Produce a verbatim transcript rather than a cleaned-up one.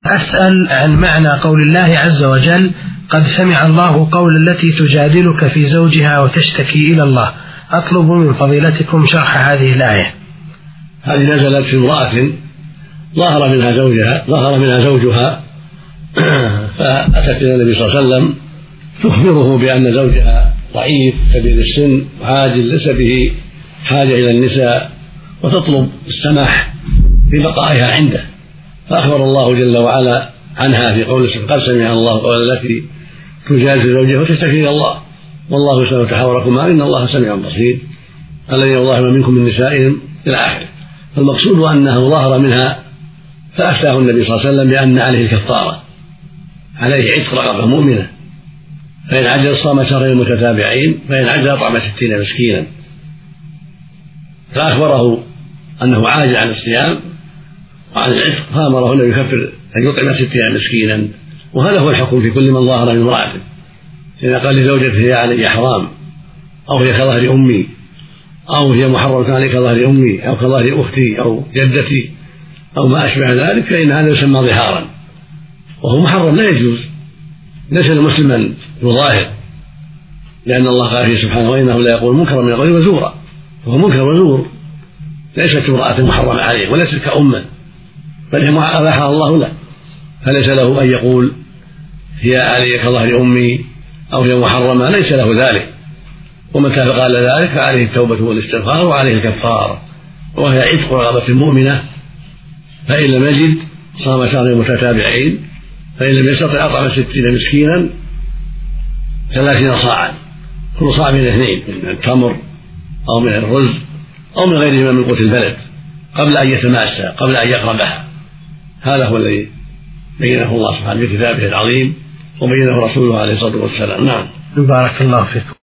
أسأل عن معنى قول الله عز وجل: قد سمع الله قول التي تجادلك في زوجها وتشتكي إلى الله. أطلب من فضيلتكم شرح هذه الآية. هذه نزلت في امرأة ظهر منها زوجها ظهر منها زوجها فأتت إلى النبي صلى الله عليه وسلم تخبره بأن زوجها ضعيف كبير السن وعاجل ليس به حاجة إلى النساء، وتطلب السماح في بقائها عنده. فأخبر الله جل وعلا عنها في قوله: قد سمع الله قول التي تجادل زوجها وتشتكي إلى الله والله يسمع تحاوركما إن الله سميع بصير الذين يظاهرون منكم من نسائهم إلى آخره. فالمقصود أنه ظهر منها فأفتاه النبي صلى الله عليه وسلم بأن عليه الكفارة، عليه عتق رقبة مؤمنة، فإن عجز صام شهرين متتابعين، فإن عجز أطعم ستين مسكينا. فأخبره أنه عاجز عن الصيام وعن العتق، فأمره أن يكفر أن يطعم ستين مسكينا. وهذا هو الحكم في كل من ظاهر من امرأته. إذا قال لزوجته: هي علي حرام، أو هي كظهر أمي، أو هي محرمة علي كظهر أمي، أو كظهر أختي أو جدتي أو ما أشبه ذلك، فإن هذا يسمى ظهارا وهو محرم لا يجوز. ليس المسلم يظاهر، لأن الله قال فيه سبحانه: وإنه لا يقول منكرا من القول وزورا. وهو منكر وزور، ليست امرأة محرمة عليه وليست كأمه، بل هي أباحها الله له، فليس له أن يقول هي علي كظهر أمي أو هي محرمة، ليس له ذلك. ومتى قال ذلك فعليه التوبة والاستغفار وعليه الكفارة، وهي عتق رقبة مؤمنة. فإن لم يجد صام شهرين متتابعين، فإن لم يستطع أطعم ستين مسكينا ثلاثين صاعا، كل صاع من اثنين، من التمر أو من الرز أو من غيرهما من قوت البلد، قبل أن يتماسى، قبل أن يقربها. هذا هو الذي بينه الله سبحانه في كتابه العظيم وبينه رسوله عليه الصلاة والسلام. نعم. بارك الله فيكم.